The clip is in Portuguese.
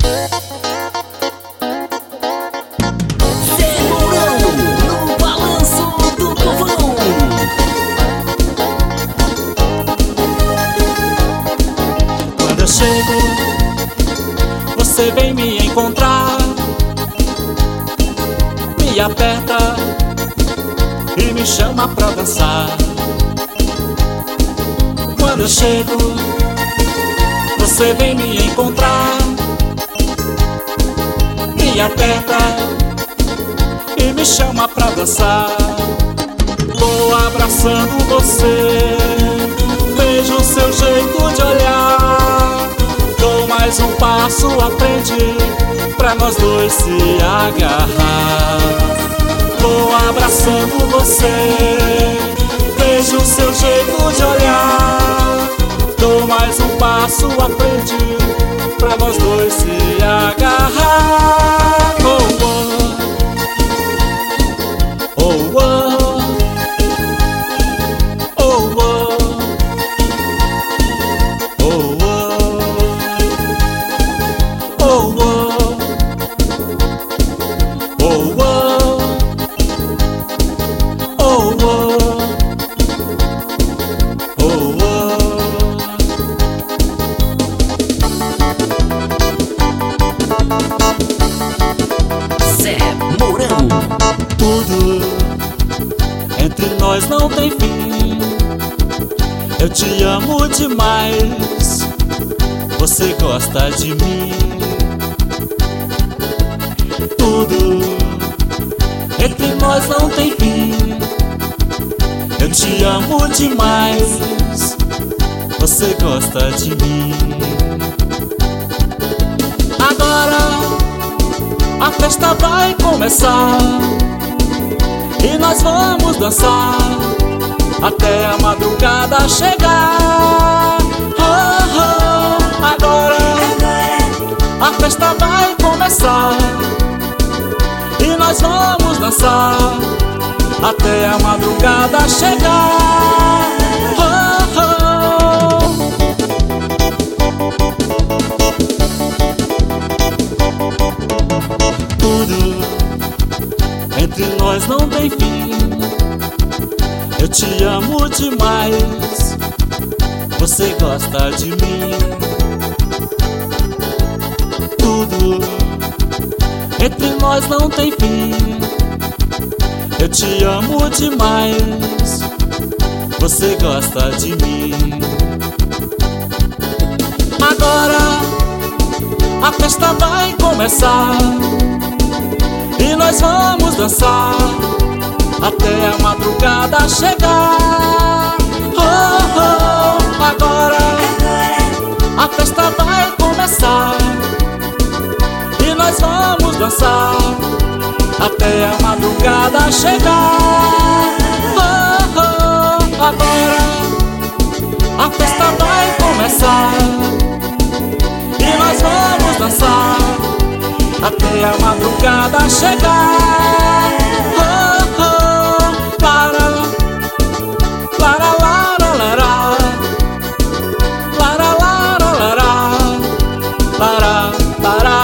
Zé Mourão, no balanço do povão. Quando eu chego, você vem me encontrar, me aperta e me chama pra dançar. Quando eu chego, você vem me encontrar, me aperta e me chama pra dançar. Vou abraçando você, vejo seu jeito de olhar. Dou mais um passo à frente pra nós dois se agarrar. Vou abraçando você, vejo seu jeito de olhar. Dou mais um passo à frente pra nós dois se agarrar. Oh, oh, oh, oh, oh, oh, oh, oh, oh, oh, oh, oh, oh. Zé Mourão. Tudo entre nós não tem fim. Eu te amo demais, você gosta de mim. Tudo entre nós não tem fim. Eu te amo demais, você gosta de mim. Agora a festa vai começar e nós vamos dançar até a madrugada chegar. Oh, oh, agora a festa vai começar e nós vamos dançar até a madrugada chegar. Oh, oh. Tudo entre nós não tem fim. Eu te amo demais, você gosta de mim. Tudo entre nós não tem fim. Eu te amo demais, você gosta de mim. Agora a festa vai começar e nós vamos dançar até a madrugada chegar. Oh, oh, agora a festa vai começar e nós vamos dançar até a madrugada chegar. Oh, oh, agora a festa vai começar e nós vamos dançar até a madrugada chegar. Oh, oh, para, para, lara, lara, lara, lara, lara, para, para.